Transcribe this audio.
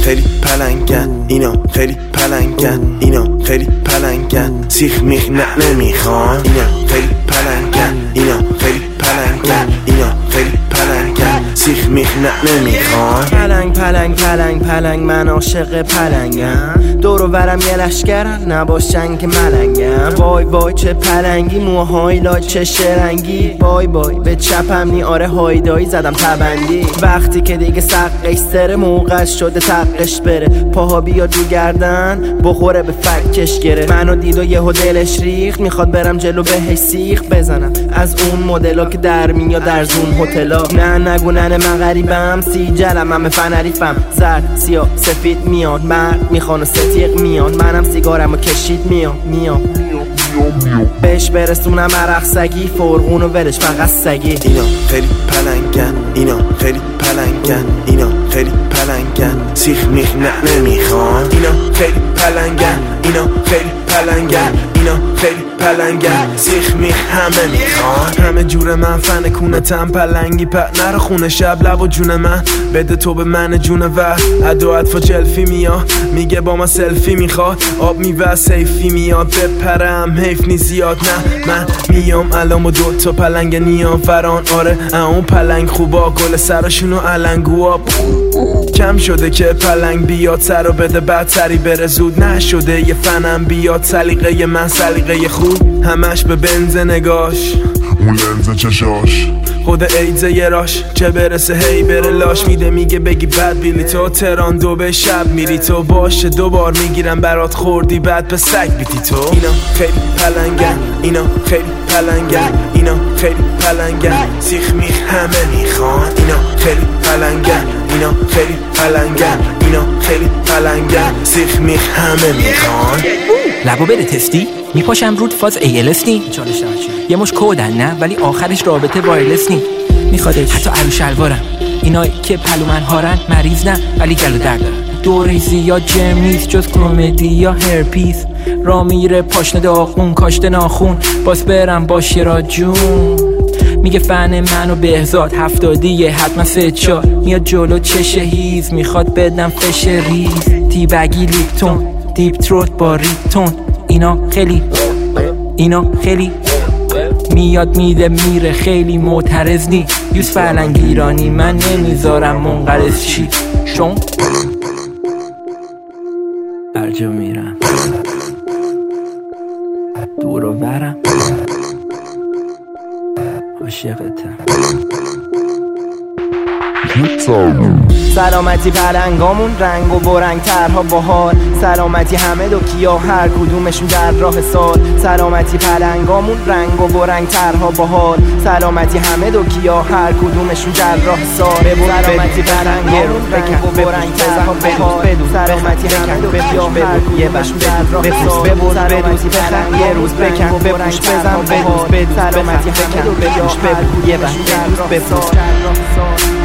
خیلی پلنگن، اینا خیلی پلنگن، اینا خیلی پلنگن، سیخ میخ نه نمیخوان. اینا خیلی پلنگن، اینا خیلی پلنگن، اینا خیلی پلنگن، سیخ میخ نه نمیخوان. پلنگ پلنگ پلنگ پلنگ من عاشق پلنگم، دور و برم یه لشکرن نباشن که ملنگم. وای وای چه پلنگی، موهای لای چه شرنگی، وای وای به چپم نی آره هایدایی زدم تبندی. وقتی که دیگه سقش سره موقع شده تقش بره، پاها بیاد رو گردن بخوره به فکش گره. منو دید و یهو دلش ریخت، میخواد برم جلو بهش سیخ بزنم از اون مدلا که در میاد در زون هتلا. نه نگو نه من غریبم، سی جلم همه فنریفم، زرد سیاه سفید میاد، مرد میخوان و ستیق میاد، منم سیگارم و کشید میام بهش برسونم عرق سگی، فرغون و ولش فقط سگی. اینا خیلی پلنگن، اینا خیلی پلنگن، اینا خیلی پلنگن، سیخ میخ نه نمیخوان. اینا خیلی پلنگن، اینا خیلی پلنگن، اینا خیلی پلنگن، سیخ میخ همه میخوان. همه جور من فن کونتم، پلنگی پت نره خونه شب لب و جون من بده تو به من جون و ادوات فا جلفی میاد، میگه با ما سلفی میخواد، آب میوه سیفی میاد، بپرم حیف نی زیاد. نه من میام الان و دوتا پلنگ نیام فران، آره اون پلنگ خوبا گل سراشونو علنگوا. کم شده که پلنگ بیاد سر و بده بدتری بره زود، نشده یه فنم بیاد سلیقه من سلیقه خوب، همش به بنز نگاش اون لنز چشاش خود ایدزه یه راش، چه برسه هی بره لاش میده، میگه بگی بد بیلی تو تران دو به شب میری تو، باشه دوبار میگیرم برات خوردی بعد به سگ بیتی تو. اینا خیلی پلنگن، اینا خیلی پلنگن، اینا خیلی پلنگن، سیخ میخ همه میخوان. اینا خیلی پلنگن، اینا خیلی پلنگن، اینا خیلی پلنگن، سیخ میخ همه میخوان. لبو بره تستی میپاشم رود فاز ALS نی، یه مش کودن نه ولی آخرش رابطه وایرلس نی، میخوادش حتی عرو شلوارم. اینایی که پلو من هارن مریض نه ولی گلو درد دارن، دوره زیاد جرم نیست جز کمدی یا هرپیس، را میره پاشنه داغون کاشته ناخون، باز برم باشه را جون. میگه فن منو بهزاد 70 حتما 3-4 میاد جلو چشه هیز، میخواد بدم فش ریز، تیبگی لیپتون دیپ تروت با ریپتون. اینا خیلی میاد میده میره، خیلی معترض نی، یوز فلنگ ایرانی من نمیذارم منقرض چی، چون برجا میرم دور و برم عاشقتم. سلامتی پلنگامون رنگ و برنگ ترها باحال، سلامتی همه دو کیا هر کدومشون در راه سال، سلامتی پلنگامون رنگ و برنگ ترها باحال، سلامتی همه دو کیا هر کدومشون در راه سال، سلامتی پلنگامون رنگ و برنگ ترها باحال، سلامتی همه دو کیا هر کدومشون در راه سال، سلامتی پلنگ یه روز بکن بپوش بزن بهوز، سلامتی همه دو کیا هر کدومشون در راه سال.